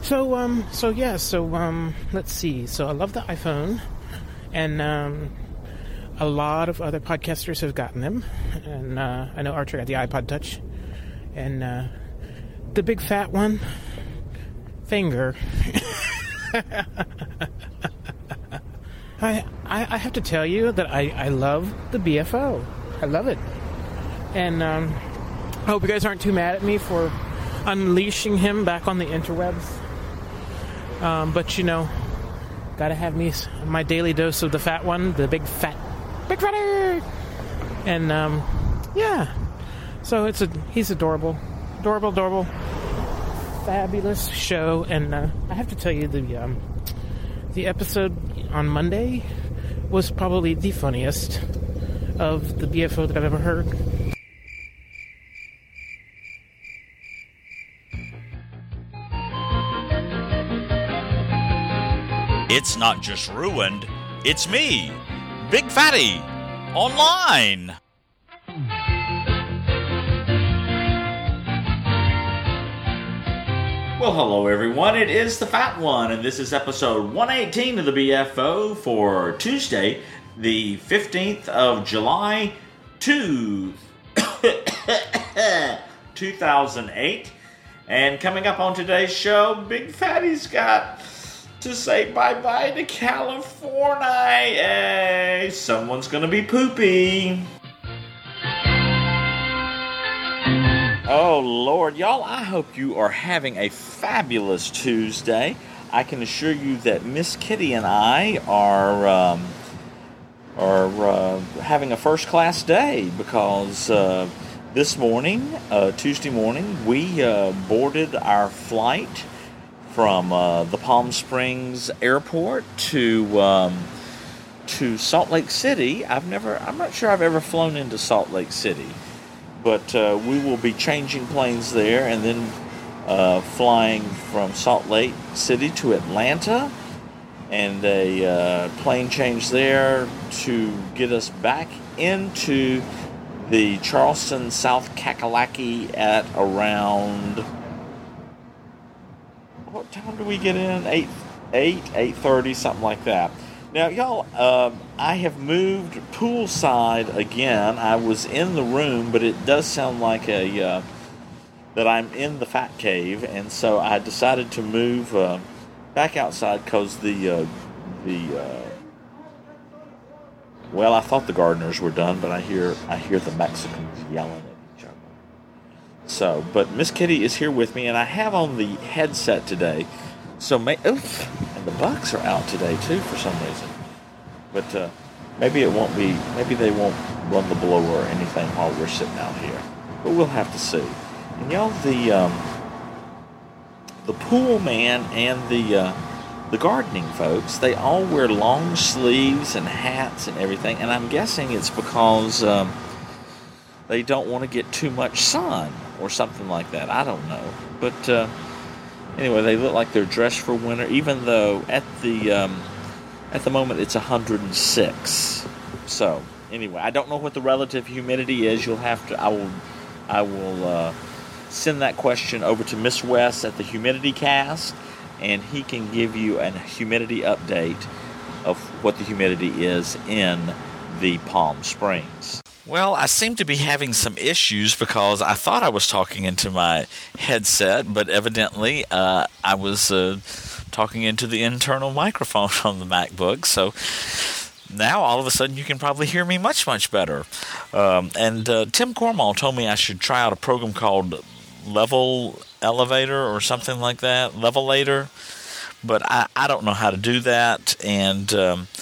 let's see. So I love the iPhone, and a lot of other podcasters have gotten them, and I know Archer got the iPod Touch, and the big fat one, finger. I have to tell you that I love the BFO. I love it, and I hope you guys aren't too mad at me for unleashing him back on the interwebs. But gotta have me my daily dose of the fat one, the big fatty, and yeah. So he's adorable, fabulous show, and I have to tell you the episode on Monday was probably the funniest of the BFO that I've ever heard. It's not just ruined, it's me, Big Fatty, online. Well, hello everyone, it is the Fat One, and this is episode 118 of the BFO for Tuesday, the 15th of July, 2008. And coming up on today's show, Big Fatty's got to say bye-bye to California. Someone's gonna be poopy. Oh, Lord, y'all, I hope you are having a fabulous Tuesday. I can assure you that Miss Kitty and I are having a first-class day because this morning, Tuesday morning, we boarded our flight from the Palm Springs Airport to Salt Lake City. I'm not sure I've ever flown into Salt Lake City. But we will be changing planes there and then flying from Salt Lake City to Atlanta, and a plane change there to get us back into the Charleston, South Kakalaki at around, what time do we get in? 8:30, something like that. Now, y'all, I have moved poolside again. I was in the room, but it does sound like that I'm in the Fat Cave, and so I decided to move back outside because well, I thought the gardeners were done, but I hear the Mexicans yelling at each other. So, but Miss Kitty is here with me, and I have on the headset today. So, and the Bucks are out today too for some reason. But maybe they won't run the blower or anything while we're sitting out here. But we'll have to see. And y'all, the pool man and the gardening folks, they all wear long sleeves and hats and everything. And I'm guessing it's because they don't want to get too much sun or something like that. I don't know. But anyway, they look like they're dressed for winter, even though at the moment it's 106. So anyway, I don't know what the relative humidity is. I will send that question over to Miss West at the Humidity Cast, and he can give you a humidity update of what the humidity is in the Palm Springs. Well, I seem to be having some issues because I thought I was talking into my headset, but evidently I was talking into the internal microphone on the MacBook. So now all of a sudden you can probably hear me much, much better. And Tim Cornwall told me I should try out a program called Level Elevator or something like that, Levelator. But I don't know how to do that. And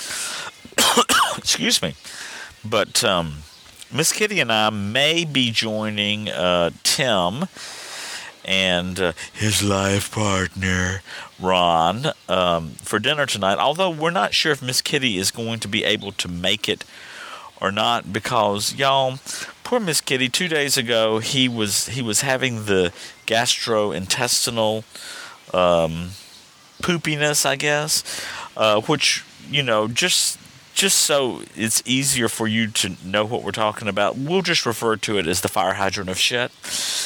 excuse me. But Miss Kitty and I may be joining Tim and his life partner, Ron, for dinner tonight. Although we're not sure if Miss Kitty is going to be able to make it or not, because, y'all, poor Miss Kitty, 2 days ago, he was having the gastrointestinal poopiness, I guess, which, just so it's easier for you to know what we're talking about, we'll just refer to it as the fire hydrant of shit.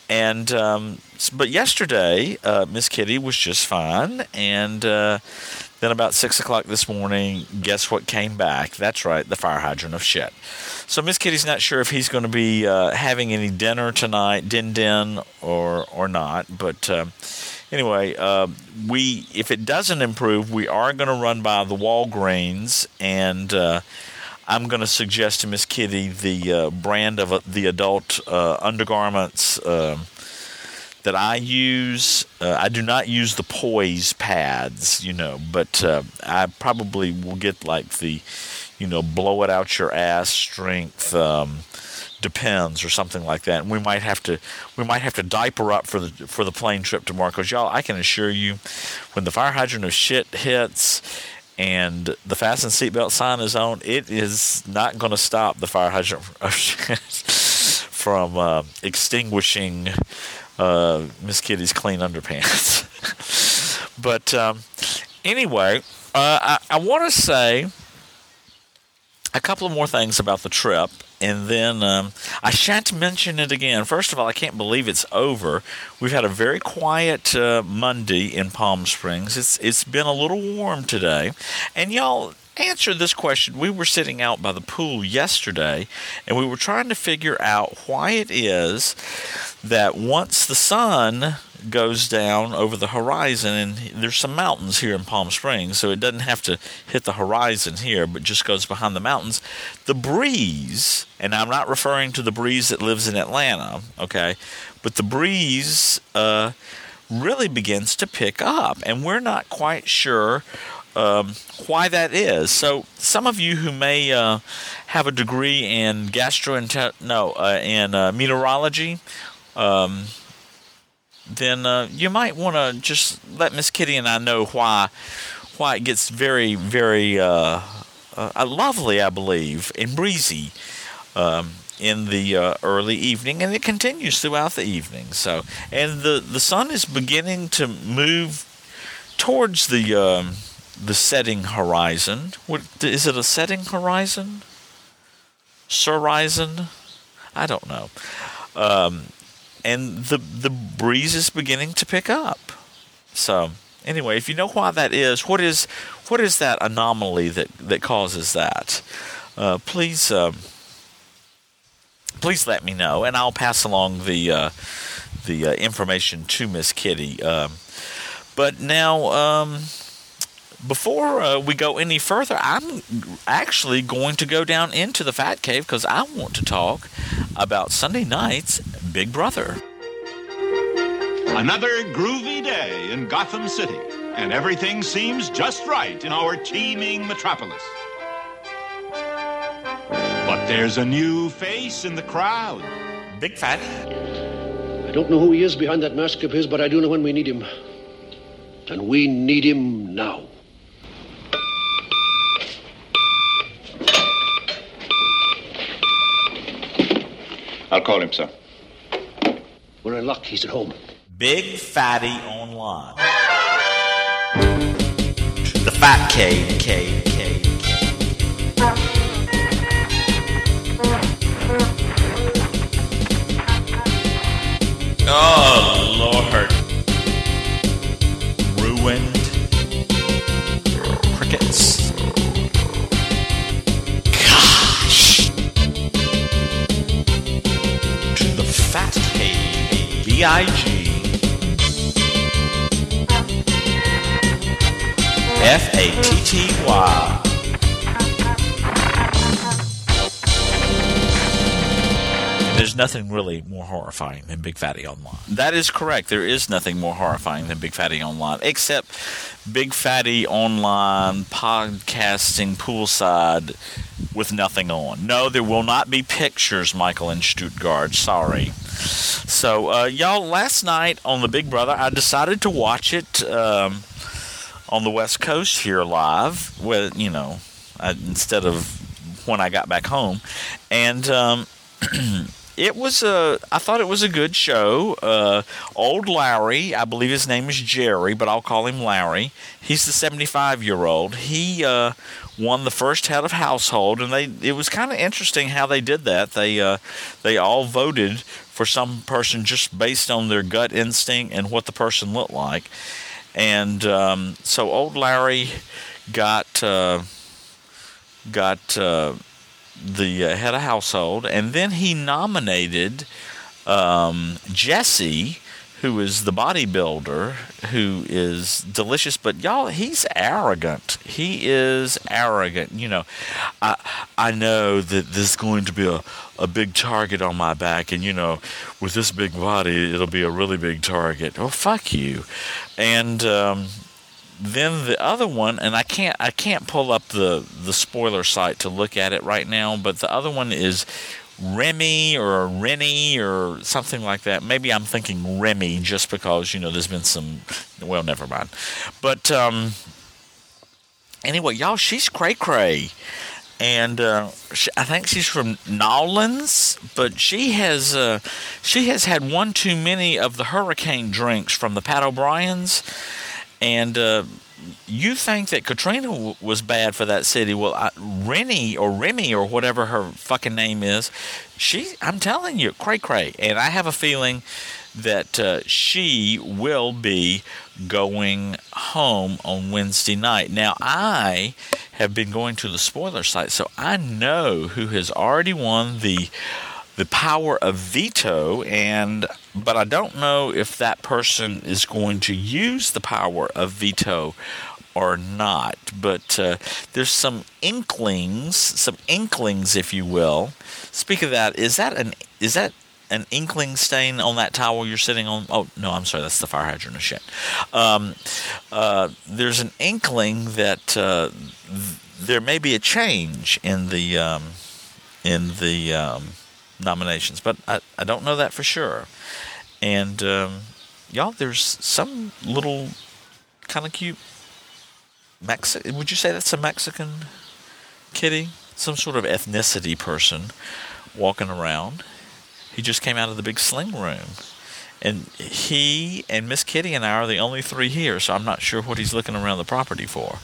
And but yesterday, Miss Kitty was just fine, and then about 6 o'clock this morning, guess what came back? That's right, the fire hydrant of shit. So Miss Kitty's not sure if he's going to be having any dinner tonight, din or not. But anyway, if it doesn't improve, we are going to run by the Walgreens, and I'm going to suggest to Miss Kitty the brand of the adult undergarments that I use. I do not use the Poise pads, but I probably will get like the, blow it out your ass strength Depends or something like that. And we might have to diaper up for the plane trip tomorrow, because y'all, I can assure you, when the fire hydrant of shit hits and the fasten seatbelt sign is on, it is not going to stop the fire hydrant of shit from extinguishing Miss Kitty's clean underpants. But anyway, I want to say a couple of more things about the trip, and then I shan't mention it again. First of all, I can't believe it's over. We've had a very quiet Monday in Palm Springs. It's been a little warm today, and y'all, answer this question. We were sitting out by the pool yesterday, and we were trying to figure out why it is that once the sun goes down over the horizon, and there's some mountains here in Palm Springs, so it doesn't have to hit the horizon here, but just goes behind the mountains, the breeze, and I'm not referring to the breeze that lives in Atlanta, okay, but the breeze really begins to pick up, and we're not quite sure why that is. So some of you who may have a degree in meteorology, then you might want to just let Miss Kitty and I know why it gets very, very lovely, I believe, and breezy in the early evening, and it continues throughout the evening. So, and the sun is beginning to move towards the setting horizon. What is it? A setting horizon? Surrizon? I don't know. And the breeze is beginning to pick up. So anyway, if you know why that is, what is that anomaly that causes that? Please let me know, and I'll pass along the information to Miss Kitty. But now, before we go any further, I'm actually going to go down into the Fat Cave, because I want to talk about Sunday night's Big Brother. Another groovy day in Gotham City, and everything seems just right in our teeming metropolis. But there's a new face in the crowd. Big Fatty. I don't know who he is behind that mask of his, but I do know when we need him. And we need him now. I'll call him, sir. We're in luck. He's at home. Big Fatty Online. The Fat Cave. Oh, Lord. Ruined. Crickets. Gosh. To the Fat Cave. B-I-G. F-A-T-T-Y. There's nothing really more horrifying than Big Fatty Online. That is correct. There is nothing more horrifying than Big Fatty Online, except Big Fatty Online podcasting poolside with nothing on. No, there will not be pictures, Michael, in Stuttgart. Sorry. So, y'all, last night on the Big Brother, I decided to watch it on the West Coast here live, with, instead of when I got back home. And I thought it was a good show. Old Larry, I believe his name is Jerry, but I'll call him Larry. He's the 75-year-old. He won the first head of household, and it was kind of interesting how they did that. They all voted for some person just based on their gut instinct and what the person looked like. And so old Larry got the head of household, and then he nominated Jesse, who is the bodybuilder, who is delicious. But y'all, he's arrogant. He is arrogant. You know, I know that there's going to be a big target on my back, and, you know, with this big body, it'll be a really big target. Oh, fuck you. And then the other one, and I can't pull up the spoiler site to look at it right now, but the other one is Remy or Rennie or something like that. Maybe I'm thinking Remy just because, you know, there's been some, well, never mind. But anyway, y'all, she's cray-cray. And I think she's from Nolans, but she has had one too many of the hurricane drinks from the Pat O'Briens. And you think that Katrina was bad for that city. Well, Rennie or Remy or whatever her fucking name is, I'm telling you, cray-cray. And I have a feeling that she will be going home on Wednesday night. Now, I have been going to the spoiler site, so I know who has already won the power of veto, but I don't know if that person is going to use the power of veto or not. But there's some inklings, if you will. Speak of that, is that an inkling stain on that towel you're sitting on? Oh, no, I'm sorry, that's the fire hydrant of shit. There's an inkling that there may be a change in the nominations, but I don't know that for sure. And y'all, there's some little kind of cute Mexican, would you say that's a Mexican kitty? Some sort of ethnicity person walking around. He just came out of the big sling room. And he and Miss Kitty and I are the only three here, so I'm not sure what he's looking around the property for.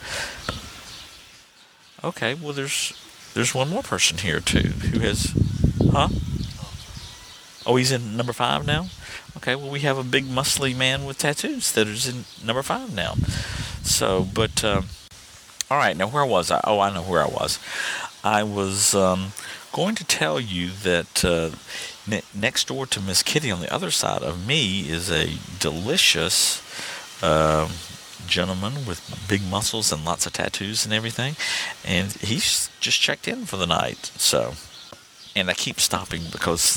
Okay, well, there's one more person here, too, who has... Huh? Oh, he's in number 5 now? Okay, well, we have a big muscly man with tattoos that is in number 5 now. So, but... all right, now where was I? Oh, I know where I was. I was going to tell you that next door to Miss Kitty on the other side of me is a delicious gentleman with big muscles and lots of tattoos and everything. And he's just checked in for the night. So, and I keep stopping because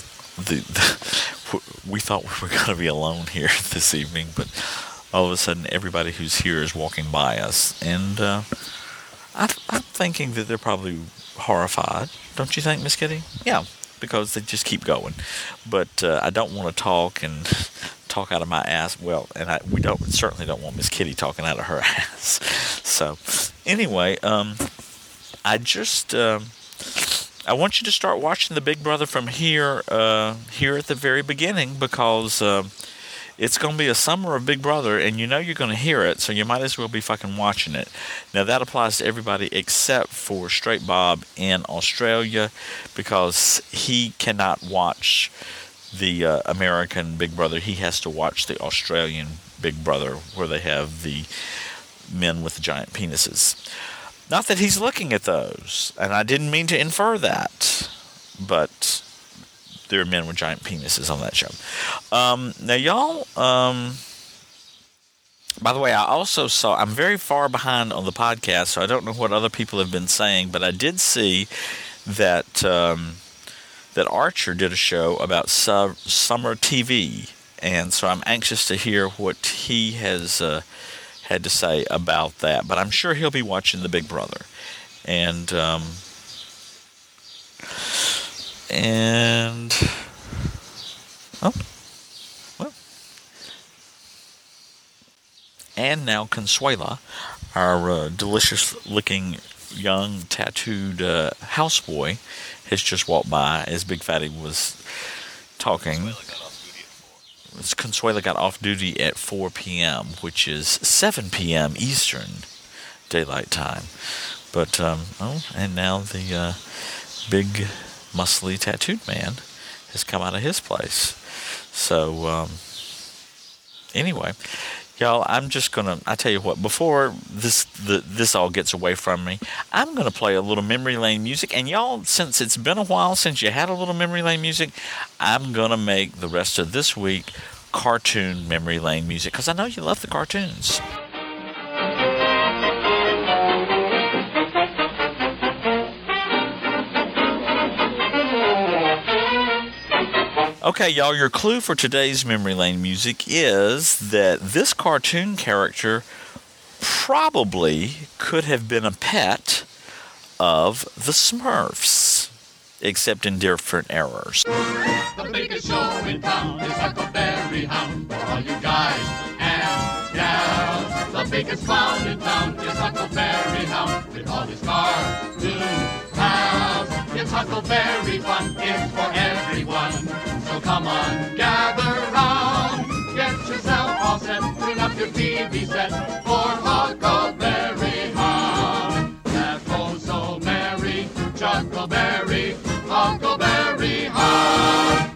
we thought we were going to be alone here this evening, but all of a sudden everybody who's here is walking by us. And I'm thinking that they're probably horrified. Don't you think, Miss Kitty? Yeah, because they just keep going. But I don't want to talk out of my ass. Well, and we certainly don't want Miss Kitty talking out of her ass. So, anyway, I want you to start watching the Big Brother from here at the very beginning, because it's going to be a summer of Big Brother, and you know you're going to hear it, so you might as well be fucking watching it. Now, that applies to everybody except for Straight Bob in Australia, because he cannot watch the American Big Brother. He has to watch the Australian Big Brother, where they have the men with the giant penises. Not that he's looking at those, and I didn't mean to infer that, but there are men with giant penises on that show. Now, y'all, by the way, I also saw, I'm very far behind on the podcast, so I don't know what other people have been saying, but I did see that that Archer did a show about summer TV, and so I'm anxious to hear what he has had to say about that. But I'm sure he'll be watching the Big Brother. And now Consuela, our delicious-looking young tattooed houseboy, has just walked by as Big Fatty was talking. Consuela got off duty at 4 p.m., which is 7 p.m. Eastern Daylight Time. But, and now the big, muscly tattooed man has come out of his place. So, anyway, y'all, I'm just gonna. I tell you what. Before this all gets away from me, I'm gonna play a little memory lane music. And y'all, since it's been a while since you had a little memory lane music, I'm gonna make the rest of this week cartoon memory lane music because I know you love the cartoons. Okay, y'all, your clue for today's memory lane music is that this cartoon character probably could have been a pet of the Smurfs, except in different eras. The biggest show in town is Huckleberry Hound for all you guys and gals. The biggest clown in town is Huckleberry Hound with all his cartoon pals. It's Huckleberry fun, it's for everyone. So come on, gather round. Get yourself all set, tune up your TV set for Huckleberry Hound. That oh so merry, Chuckleberry, Huckleberry Hound.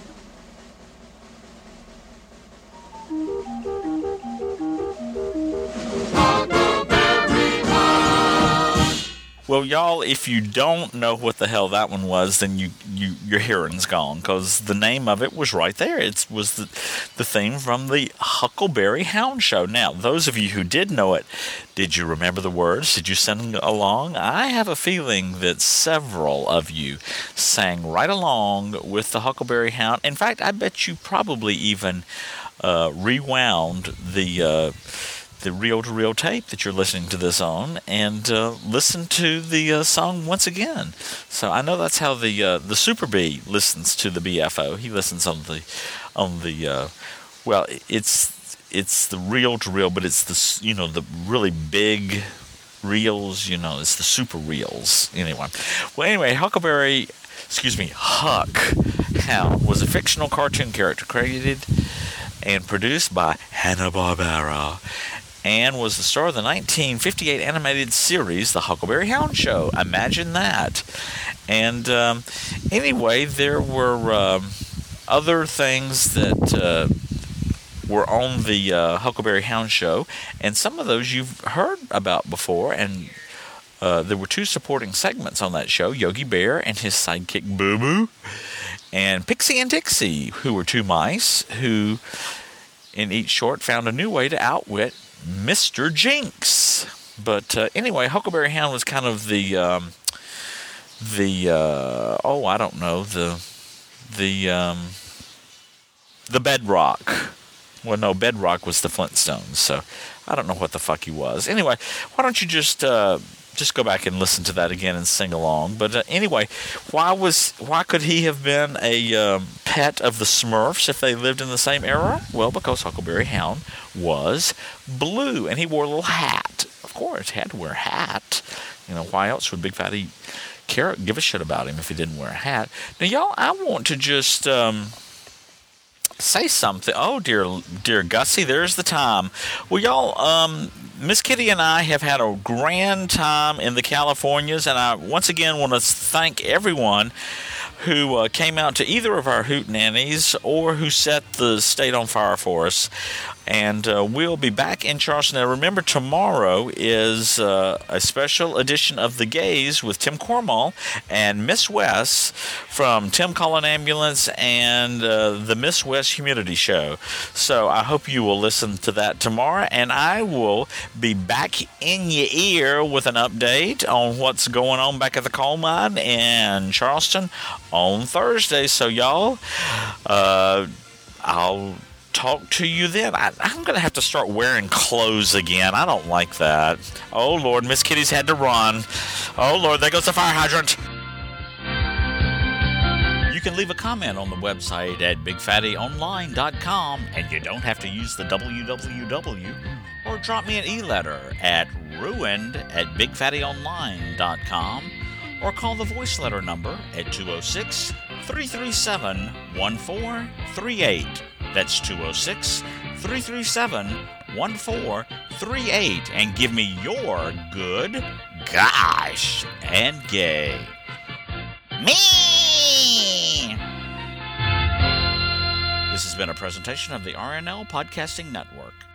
Well, y'all, if you don't know what the hell that one was, then your hearing's gone, because the name of it was right there. It was the theme from the Huckleberry Hound Show. Now, those of you who did know it, did you remember the words? Did you sing along? I have a feeling that several of you sang right along with the Huckleberry Hound. In fact, I bet you probably even rewound the reel-to-reel tape that you're listening to this on and listen to the song once again. So I know that's how the Super Bee listens to the BFO. He listens on the well, it's the reel-to-reel, but it's the really big reels. It's the super reels. Anyway, Huck Hound was a fictional cartoon character created and produced by Hanna-Barbera, and was the star of the 1958 animated series, The Huckleberry Hound Show. Imagine that. And anyway, there were other things that were on the Huckleberry Hound Show, and some of those you've heard about before, and there were two supporting segments on that show, Yogi Bear and his sidekick Boo Boo, and Pixie and Dixie, who were two mice who, in each short, found a new way to outwit Mr. Jinx. But anyway, Huckleberry Hound was kind of the bedrock. Well, no, bedrock was the Flintstones, so I don't know what the fuck he was. Anyway, why don't you just go back and listen to that again and sing along. But anyway, why could he have been a pet of the Smurfs if they lived in the same era? Well, because Huckleberry Hound was blue, and he wore a little hat. Of course, he had to wear a hat. Why else would Big Fatty give a shit about him if he didn't wear a hat? Now, y'all, I want to just say something. Oh, dear Gussie, there's the time. Well, y'all, Miss Kitty and I have had a grand time in the Californias, and I once again want to thank everyone who came out to either of our hootenannies or who set the state on fire for us. And we'll be back in Charleston. Now, remember, tomorrow is a special edition of The Gaze with Tim Cormall and Miss West from Tim Collin Ambulance and the Miss West Humidity Show. So I hope you will listen to that tomorrow, and I will be back in your ear with an update on what's going on back at the coal mine in Charleston on Thursday. So, y'all, I'll talk to you then. I'm going to have to start wearing clothes again. I don't like that. Oh, Lord, Miss Kitty's had to run. Oh, Lord, there goes the fire hydrant. You can leave a comment on the website at BigFattyOnline.com, and you don't have to use the www, or drop me an e-letter at ruined@BigFattyOnline.com, or call the voice letter number at 206-337-1438. That's 206-337-1438. And give me your good, gosh, and gay. Me! This is has been a presentation of the RNL Podcasting Network.